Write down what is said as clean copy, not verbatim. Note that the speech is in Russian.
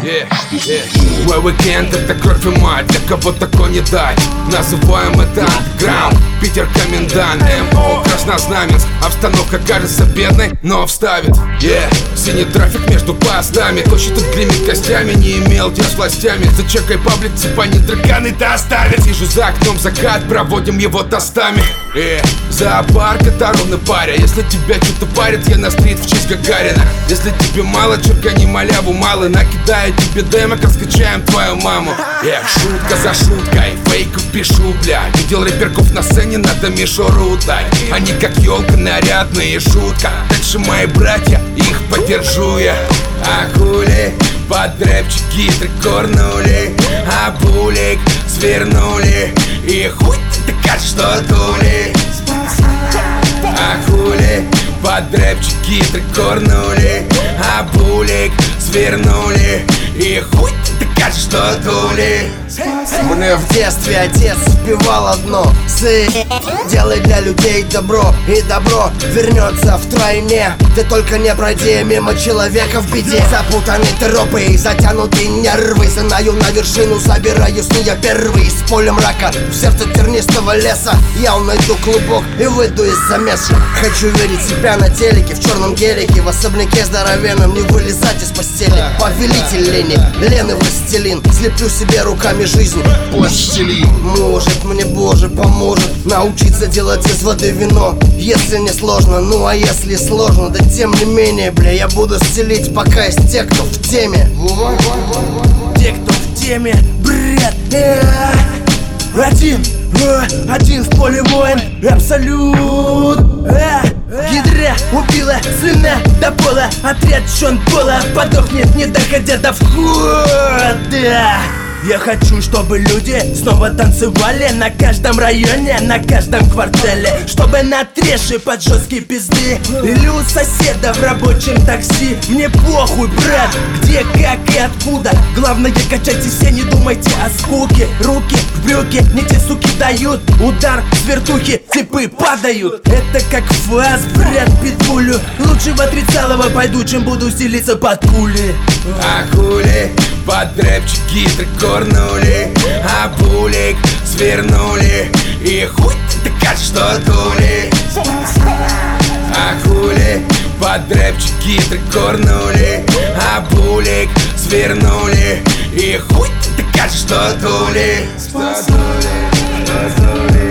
Мой уикенд — это кровь и мать, для кого такой не дать. Называем это андеграунд, Питер комендант. МО Краснознаменск, обстановка кажется бедной, но вставит. Синий трафик между постами, кто считает гремит костями, не имел дел с властями. Зачекай паблик, типа не драканы-то оставят. Вижу за окном закат, проводим его тостами. Зоопарк — это ровно паря. Если тебя что-то парит, я на стрит в честь Гагарина. Если тебе мало, черкани маляву малый, накидаю тебе демок, раскачаем твою маму. Шутка за шуткой, фейку пишу, бля. Видел рэперков на сцене, надо мишуру дать. Они как елка нарядные, шутка. Дальше мои братья, их поддержу я. А хули, под рэпчики трикорнули, а булик свернули. И хуй ты кажешь, что тули. А хули, под рэпчики трикорнули, а булик свернули. И хуй ты кажешь, что тули. Мне в детстве отец впевал одно: сын, делай для людей добро, и добро вернется втройне. Ты только не пройди мимо человека в беде. Запутаны тропы и затянуты нервы. Знаю на вершину, собираюсь не я первый. С поля мрака, в сердце тернистого леса я найду клубок и выйду из замеса. Хочу видеть себя на телеке, в черном гелике, в особняке здоровенном, не вылезать из постели. Повелитель лени, Лены властелин, слеплю себе руками жизнь пластилин. Может мне Боже поможет научиться делать из воды вино, если не сложно. Ну а если сложно, да тем не менее, бля, я буду стелить пока есть те, кто в теме. Те, кто в теме, бред. Один в поле воин, абсолют. Ядра убила сына до пола, отряжен пола подохнет, не доходя до входа. Я хочу, чтобы люди снова танцевали на каждом районе, на каждом квартале. Чтобы на треши под жесткие пизды или у соседа в рабочем такси. Мне похуй, брат, где, как и откуда. Главное, качайте все, не думайте о скуке. Руки в брюки, не те суки дают удар с вертухи, типы падают. Это как фаз, брат, питбулю. Лучше в отрицалово пойду, чем буду селиться под пули. А хули, под рэпчики трикорнули, а булик свернули. И хуй ты кажешь, что тули. А хули, под рэпчики трикорнули, а булик свернули. И хуй ты кажешь, что тули.